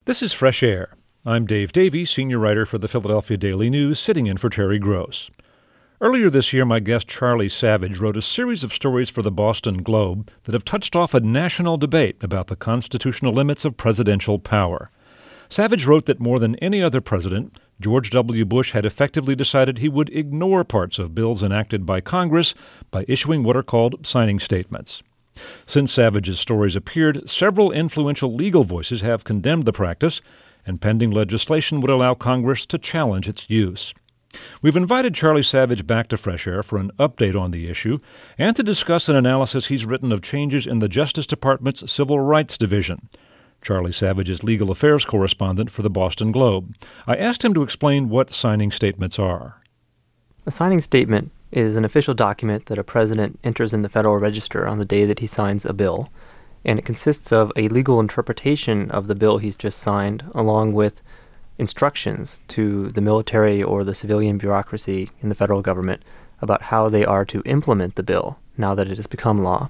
This is Fresh Air. I'm Dave Davey, senior writer for the Philadelphia Daily News, sitting in for Terry Gross. Earlier this year, my guest Charlie Savage wrote a series of stories for the Boston Globe that have touched off a national debate about the constitutional limits of presidential power. Savage wrote that more than any other president, George W. Bush had effectively decided he would ignore parts of bills enacted by Congress by issuing what are called signing statements. Since Savage's stories appeared, several influential legal voices have condemned the practice, and pending legislation would allow Congress to challenge its use. We've invited Charlie Savage back to Fresh Air for an update on the issue and to discuss an analysis he's written of changes in the Justice Department's Civil Rights Division. Charlie Savage is legal affairs correspondent for the Boston Globe. I asked him to explain what signing statements are. A signing statement is an official document that a president enters in the Federal Register on the day that he signs a bill, and it consists of a legal interpretation of the bill he's just signed, along with instructions to the military or the civilian bureaucracy in the federal government about how they are to implement the bill now that it has become law.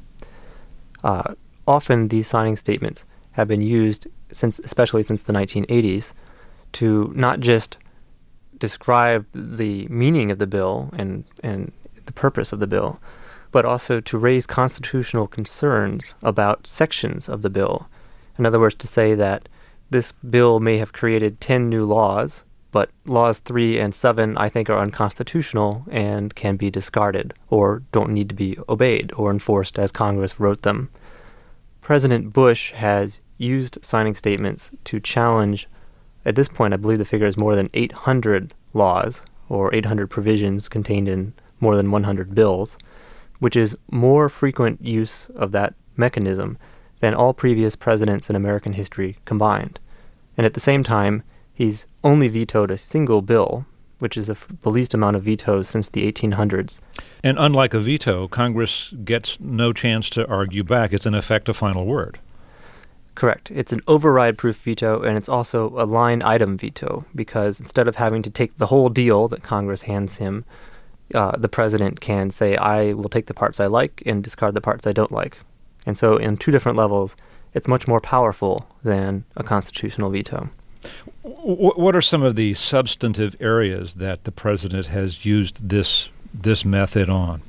Often these signing statements have been used, especially since the 1980s, to not just describe the meaning of the bill and the purpose of the bill, but also to raise constitutional concerns about sections of the bill. In other words, to say that this bill may have created 10 new laws, but laws 3 and 7 I think are unconstitutional and can be discarded or don't need to be obeyed or enforced as Congress wrote them. President Bush has used signing statements to challenge, at this point I believe the figure is more than 800 laws or 800 provisions contained in more than 100 bills, which is more frequent use of that mechanism than all previous presidents in American history combined. And at the same time, he's only vetoed a single bill, which is the least amount of vetoes since the 1800s. And unlike a veto, Congress gets no chance to argue back. It's in effect a final word. Correct. It's an override-proof veto, and it's also a line-item veto, because instead of having to take the whole deal that Congress hands him, the president can say, I will take the parts I like and discard the parts I don't like. And so in two different levels, it's much more powerful than a constitutional veto. What are some of the substantive areas that the president has used this method on?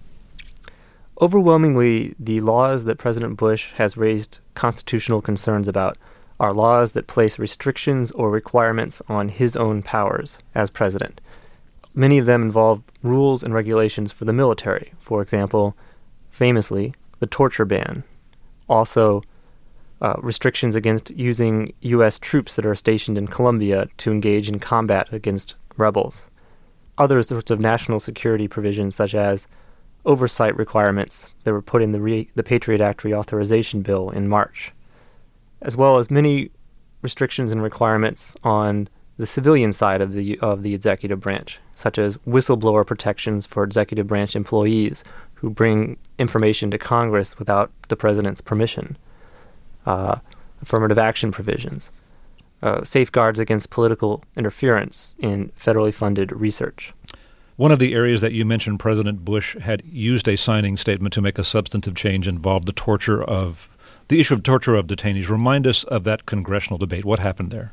Overwhelmingly, the laws that President Bush has raised constitutional concerns about are laws that place restrictions or requirements on his own powers as president. Many of them involve rules and regulations for the military. For example, famously, the torture ban. Also, restrictions against using U.S. troops that are stationed in Colombia to engage in combat against rebels. Other sorts of national security provisions, such as oversight requirements that were put in the Patriot Act reauthorization bill in March, as well as many restrictions and requirements on the civilian side of the executive branch, such as whistleblower protections for executive branch employees who bring information to Congress without the president's permission, affirmative action provisions, safeguards against political interference in federally funded research. One of the areas that you mentioned President Bush had used a signing statement to make a substantive change involved the issue of torture of detainees. Remind us of that congressional debate. What happened there?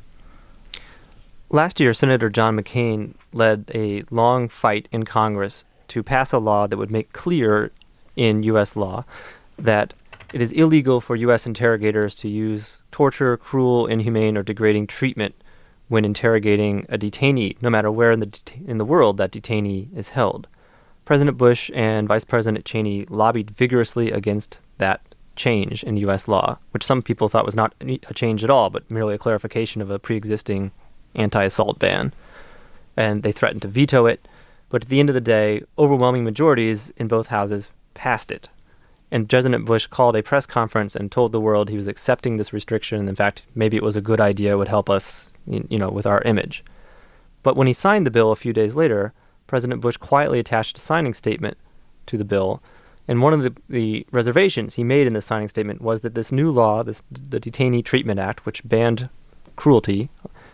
Last year, Senator John McCain led a long fight in Congress to pass a law that would make clear in U.S. law that it is illegal for U.S. interrogators to use torture, cruel, inhumane, or degrading treatment when interrogating a detainee, no matter where in the world that detainee is held. President Bush and Vice President Cheney lobbied vigorously against that change in U.S. law, which some people thought was not a change at all, but merely a clarification of a pre-existing anti-assault ban. And they threatened to veto it, but at the end of the day, overwhelming majorities in both houses passed it. And President Bush called a press conference and told the world he was accepting this restriction, and in fact, maybe it was a good idea, would help us, with our image. But when he signed the bill a few days later, President Bush quietly attached a signing statement to the bill, and one of the reservations he made in the signing statement was that this new law, the Detainee Treatment Act, which banned cruelty,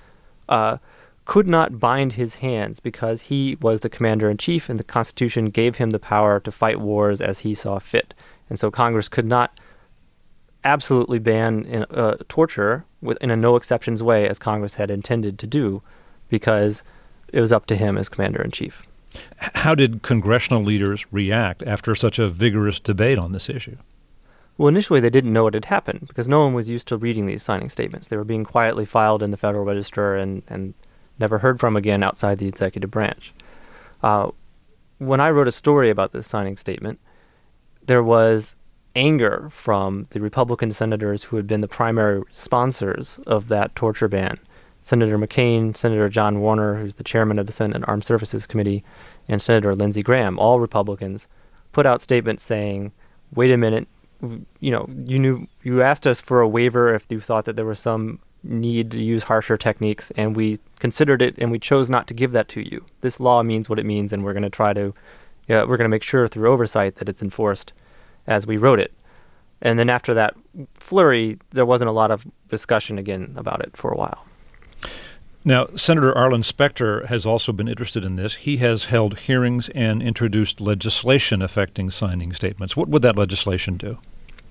could not bind his hands because he was the commander-in-chief and the Constitution gave him the power to fight wars as he saw fit. And so Congress could not absolutely ban torture in a no-exceptions way, as Congress had intended to do, because it was up to him as commander-in-chief. How did congressional leaders react after such a vigorous debate on this issue? Well, initially they didn't know what had happened because no one was used to reading these signing statements. They were being quietly filed in the Federal Register and never heard from again outside the executive branch. When I wrote a story about this signing statement, there was anger from the Republican senators who had been the primary sponsors of that torture ban. Senator McCain, Senator John Warner, who's the chairman of the Senate Armed Services Committee, and Senator Lindsey Graham, all Republicans, put out statements saying, wait a minute, you asked us for a waiver if you thought that there was some need to use harsher techniques, and we considered it, and we chose not to give that to you. This law means what it means, and we're going to make sure through oversight that it's enforced as we wrote it. And then after that flurry, there wasn't a lot of discussion again about it for a while. Now, Senator Arlen Specter has also been interested in this. He has held hearings and introduced legislation affecting signing statements. What would that legislation do?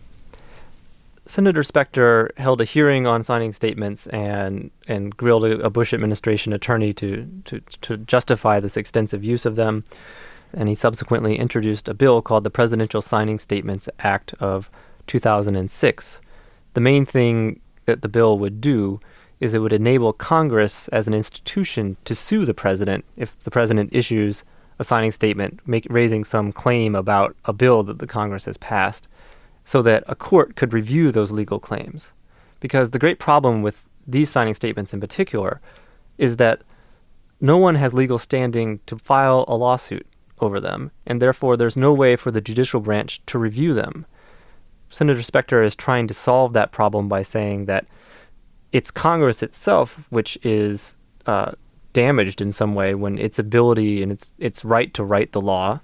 Senator Specter held a hearing on signing statements and grilled a Bush administration attorney to justify this extensive use of them. And he subsequently introduced a bill called the Presidential Signing Statements Act of 2006. The main thing that the bill would do is it would enable Congress as an institution to sue the president if the president issues a signing statement raising some claim about a bill that the Congress has passed, so that a court could review those legal claims. Because the great problem with these signing statements in particular is that no one has legal standing to file a lawsuit over them, and therefore there's no way for the judicial branch to review them. Senator Specter is trying to solve that problem by saying that it's Congress itself which is damaged in some way when its ability and its right to write the law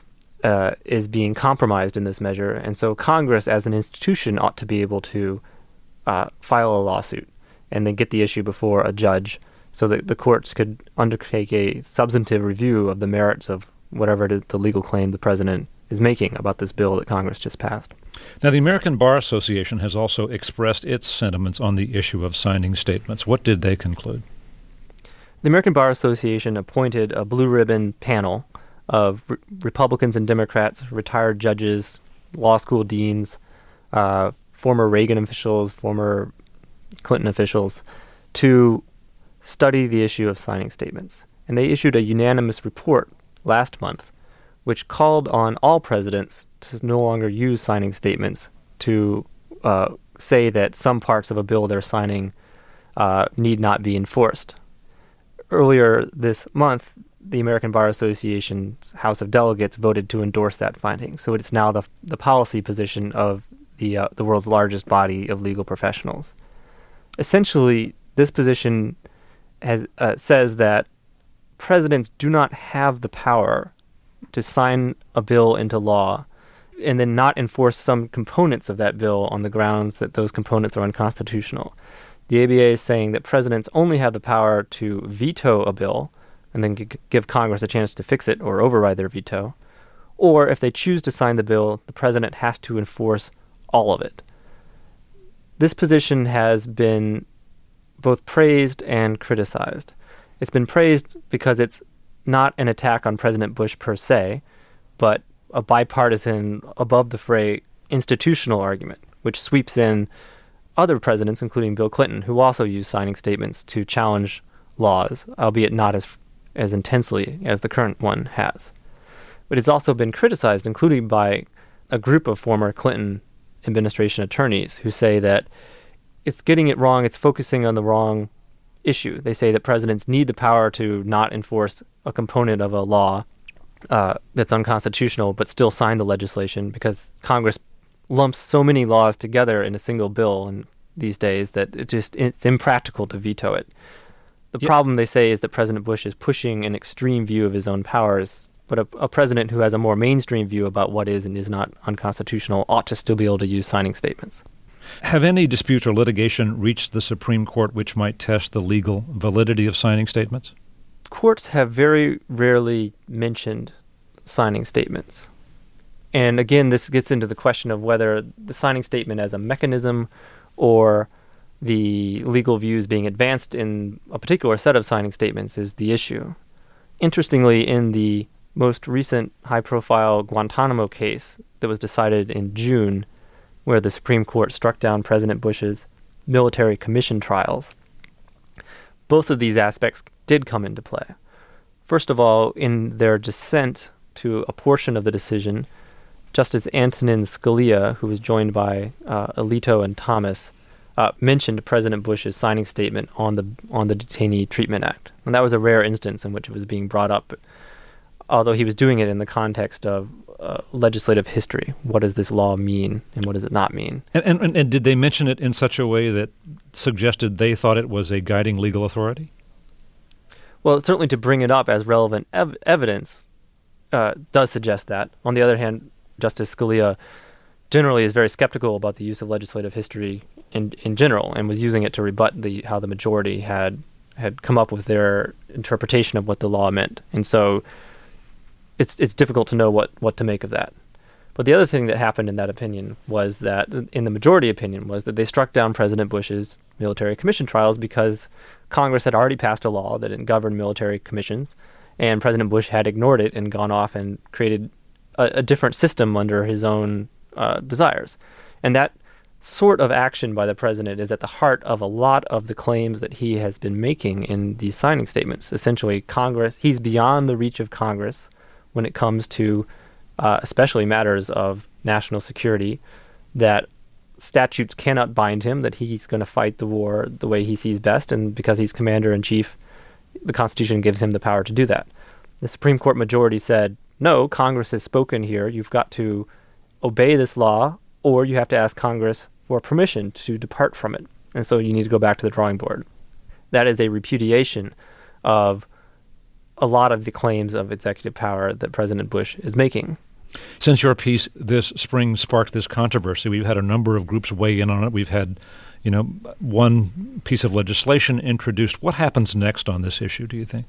is being compromised in this measure. And so Congress as an institution ought to be able to file a lawsuit and then get the issue before a judge so that the courts could undertake a substantive review of the merits of whatever it is, the legal claim the president is making about this bill that Congress just passed. Now, the American Bar Association has also expressed its sentiments on the issue of signing statements. What did they conclude? The American Bar Association appointed a blue ribbon panel of Republicans and Democrats, retired judges, law school deans, former Reagan officials, former Clinton officials, to study the issue of signing statements. And they issued a unanimous report last month which called on all presidents to no longer use signing statements to say that some parts of a bill they're signing need not be enforced. Earlier this month, the American Bar Association's House of Delegates voted to endorse that finding. So it's now the policy position of the world's largest body of legal professionals. Essentially, this position says that presidents do not have the power to sign a bill into law and then not enforce some components of that bill on the grounds that those components are unconstitutional. The ABA is saying that presidents only have the power to veto a bill and then give Congress a chance to fix it or override their veto. Or if they choose to sign the bill, the president has to enforce all of it. This position has been both praised and criticized. It's been praised because it's not an attack on President Bush per se, but a bipartisan, above-the-fray institutional argument, which sweeps in other presidents, including Bill Clinton, who also used signing statements to challenge laws, albeit not as intensely as the current one has. But it's also been criticized, including by a group of former Clinton administration attorneys who say that it's getting it wrong, it's focusing on the wrong issue. They say that presidents need the power to not enforce a component of a law that's unconstitutional, but still sign the legislation because Congress lumps so many laws together in a single bill these days that it's impractical to veto it. The problem, they say, is that President Bush is pushing an extreme view of his own powers, but a president who has a more mainstream view about what is and is not unconstitutional ought to still be able to use signing statements. Have any disputes or litigation reached the Supreme Court which might test the legal validity of signing statements? Courts have very rarely mentioned signing statements. And again, this gets into the question of whether the signing statement as a mechanism or the legal views being advanced in a particular set of signing statements is the issue. Interestingly, in the most recent high-profile Guantanamo case that was decided in June, where the Supreme Court struck down President Bush's military commission trials, both of these aspects did come into play. First of all, in their dissent to a portion of the decision, Justice Antonin Scalia, who was joined by Alito and Thomas, mentioned President Bush's signing statement on the Detainee Treatment Act. And that was a rare instance in which it was being brought up, although he was doing it in the context of legislative history. What does this law mean, and what does it not mean? And did they mention it in such a way that suggested they thought it was a guiding legal authority? Well, certainly to bring it up as relevant evidence does suggest that. On the other hand, Justice Scalia generally is very skeptical about the use of legislative history in general, and was using it to rebut how the majority had come up with their interpretation of what the law meant. And so it's difficult to know what to make of that. But the other thing that happened in that opinion was that, in the majority opinion, was that they struck down President Bush's military commission trials because Congress had already passed a law that didn't govern military commissions, and President Bush had ignored it and gone off and created a different system under his own desires. And that sort of action by the president is at the heart of a lot of the claims that he has been making in these signing statements. Essentially, he's beyond the reach of Congress when it comes to especially matters of national security, that statutes cannot bind him, that he's going to fight the war the way he sees best, and because he's commander-in-chief, the Constitution gives him the power to do that. The Supreme Court majority said, no, Congress has spoken here. You've got to obey this law, or you have to ask Congress for permission to depart from it. And so you need to go back to the drawing board. That is a repudiation of a lot of the claims of executive power that President Bush is making. Since your piece this spring sparked this controversy, we've had a number of groups weigh in on it. We've had, one piece of legislation introduced. What happens next on this issue, do you think?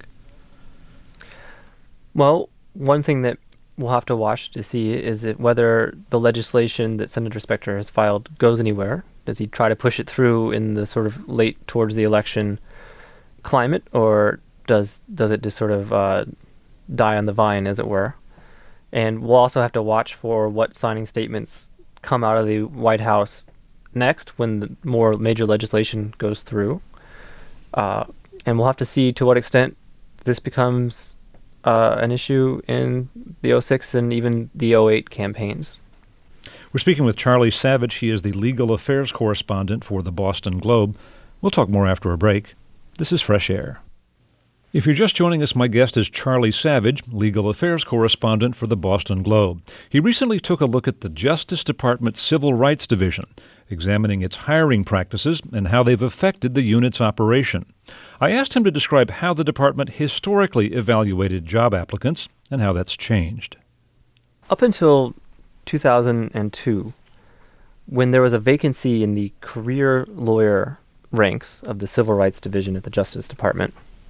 Well, one thing that we'll have to watch to see is whether the legislation that Senator Specter has filed goes anywhere. Does he try to push it through in the sort of late towards the election climate, or does it just sort of die on the vine, as it were? And we'll also have to watch for what signing statements come out of the White House next when the more major legislation goes through. And we'll have to see to what extent this becomes an issue in the 06 and even the 08 campaigns. We're speaking with Charlie Savage. He is the legal affairs correspondent for the Boston Globe. We'll talk more after a break. This is Fresh Air. If you're just joining us, my guest is Charlie Savage, legal affairs correspondent for the Boston Globe. He recently took a look at the Justice Department's Civil Rights Division, examining its hiring practices and how they've affected the unit's operation. I asked him to describe how the department historically evaluated job applicants and how that's changed. Up until 2002, when there was a vacancy in the career lawyer ranks of the Civil Rights Division at the Justice Department,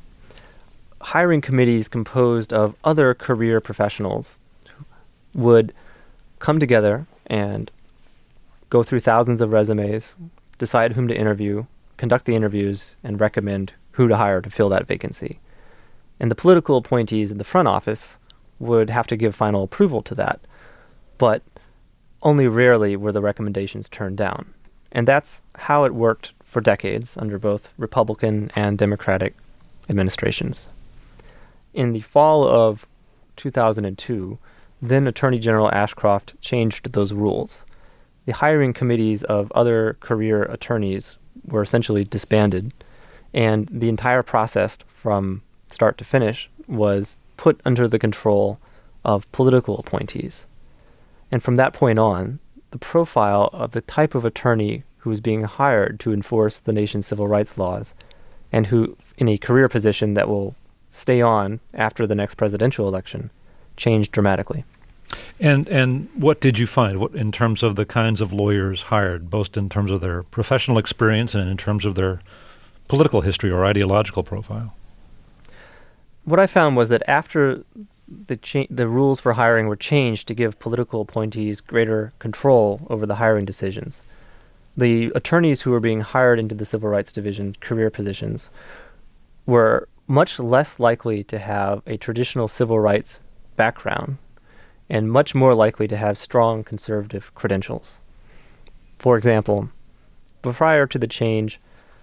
hiring committees composed of other career professionals would come together and go through thousands of resumes, decide whom to interview, conduct the interviews, and recommend who to hire to fill that vacancy. And the political appointees in the front office would have to give final approval to that, but only rarely were the recommendations turned down. And that's how it worked for decades under both Republican and Democratic administrations. In the fall of 2002, then Attorney General Ashcroft changed those rules. The hiring committees of other career attorneys were essentially disbanded, and the entire process from start to finish was put under the control of political appointees. And from that point on, the profile of the type of attorney who was being hired to enforce the nation's civil rights laws, and who in a career position that will stay on after the next presidential election, changed dramatically. And what did you find in terms of the kinds of lawyers hired, both in terms of their professional experience and in terms of their political history or ideological profile? What I found was that after the rules for hiring were changed to give political appointees greater control over the hiring decisions. The attorneys who were being hired into the Civil Rights Division career positions were much less likely to have a traditional civil rights background and much more likely to have strong conservative credentials. For example, prior to the change,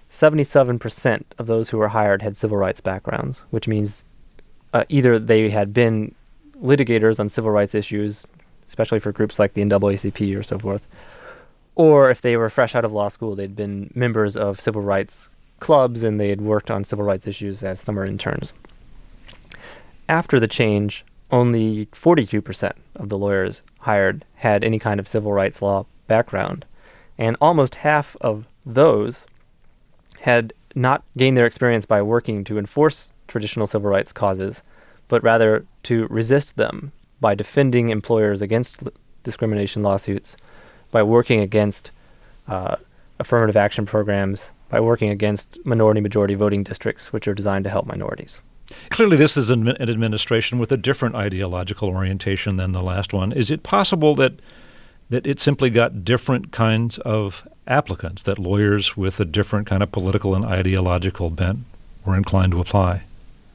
77% of those who were hired had civil rights backgrounds, which means either they had been litigators on civil rights issues, especially for groups like the NAACP or so forth, or if they were fresh out of law school, they'd been members of civil rights clubs and they had worked on civil rights issues as summer interns. After the change, only 42% of the lawyers hired had any kind of civil rights law background, and almost half of those had not gained their experience by working to enforce traditional civil rights causes, but rather to resist them by defending employers against discrimination lawsuits, by working against affirmative action programs, by working against minority-majority voting districts, which are designed to help minorities. Clearly, this is an administration with a different ideological orientation than the last one. Is it possible that it simply got different kinds of applicants, that lawyers with a different kind of political and ideological bent were inclined to apply?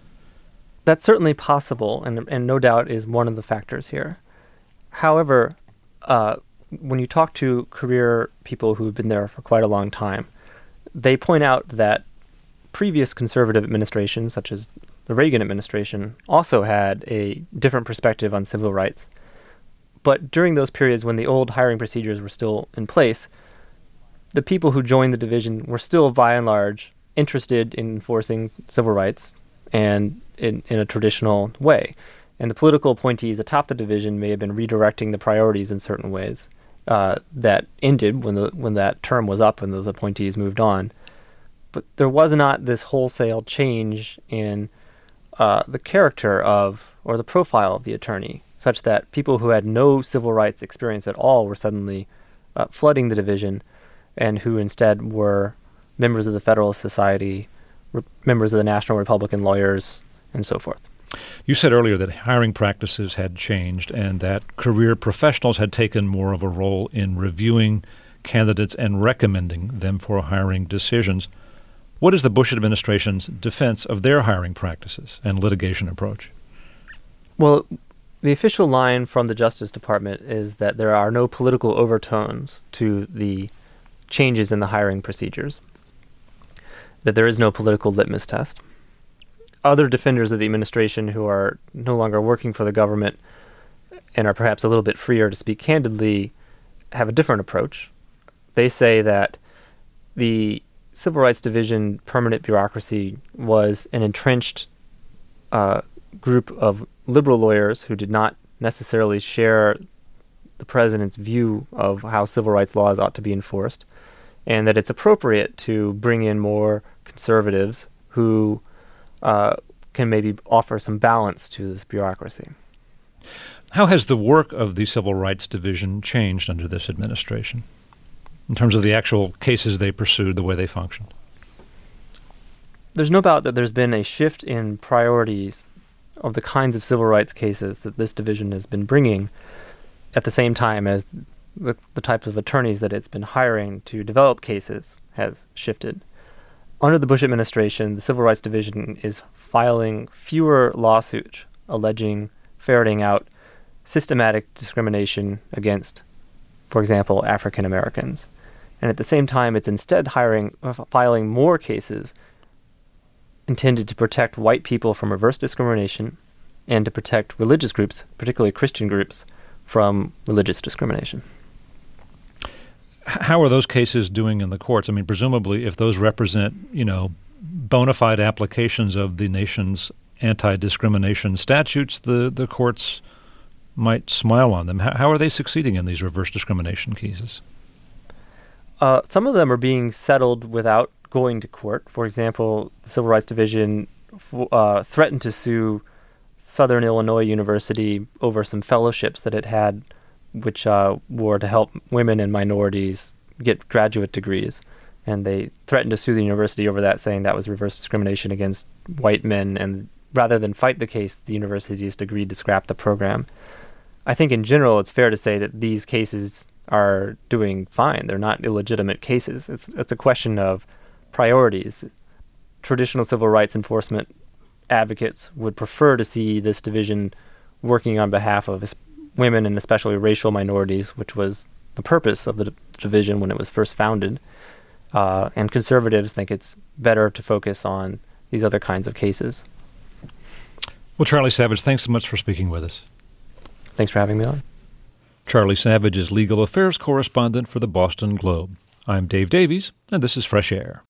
That's certainly possible, and no doubt is one of the factors here. However, when you talk to career people who've been there for quite a long time, they point out that previous conservative administrations, such as the Reagan administration, also had a different perspective on civil rights. But during those periods when the old hiring procedures were still in place, the people who joined the division were still, by and large, interested in enforcing civil rights and in a traditional way. And the political appointees atop the division may have been redirecting the priorities in certain ways that ended when that term was up and those appointees moved on. But there was not this wholesale change in the character of, or the profile of the attorney, such that people who had no civil rights experience at all were suddenly flooding the division, and who instead were members of the Federalist Society, members of the National Republican Lawyers, and so forth. You said earlier that hiring practices had changed and that career professionals had taken more of a role in reviewing candidates and recommending them for hiring decisions. What is the Bush administration's defense of their hiring practices and litigation approach? Well, the official line from the Justice Department is that there are no political overtones to the changes in the hiring procedures, that there is no political litmus test. Other defenders of the administration who are no longer working for the government and are perhaps a little bit freer to speak candidly have a different approach. They say that the Civil Rights Division permanent bureaucracy was an entrenched group of liberal lawyers who did not necessarily share the president's view of how civil rights laws ought to be enforced, and that it's appropriate to bring in more conservatives who can maybe offer some balance to this bureaucracy. How has the work of the Civil Rights Division changed under this administration in terms of the actual cases they pursued, the way they functioned? There's no doubt that there's been a shift in priorities of the kinds of civil rights cases that this division has been bringing at the same time as the types of attorneys that it's been hiring to develop cases has shifted. Under the Bush administration, the Civil Rights Division is filing fewer lawsuits alleging, ferreting out systematic discrimination against, for example, African Americans. And at the same time, it's instead filing more cases intended to protect white people from reverse discrimination and to protect religious groups, particularly Christian groups, from religious discrimination. How are those cases doing in the courts? I mean, presumably, if those represent, bona fide applications of the nation's anti-discrimination statutes, the courts might smile on them. How are they succeeding in these reverse discrimination cases? Some of them are being settled without going to court. For example, the Civil Rights Division threatened to sue Southern Illinois University over some fellowships that it had, which were to help women and minorities get graduate degrees. And they threatened to sue the university over that, saying that was reverse discrimination against white men, and rather than fight the case, the university just agreed to scrap the program. I think in general, it's fair to say that these cases are doing fine. They're not illegitimate cases. It's a question of priorities. Traditional civil rights enforcement advocates would prefer to see this division working on behalf of women and especially racial minorities, which was the purpose of the division when it was first founded. And conservatives think it's better to focus on these other kinds of cases. Well, Charlie Savage, thanks so much for speaking with us. Thanks for having me on. Charlie Savage is legal affairs correspondent for the Boston Globe. I'm Dave Davies, and this is Fresh Air.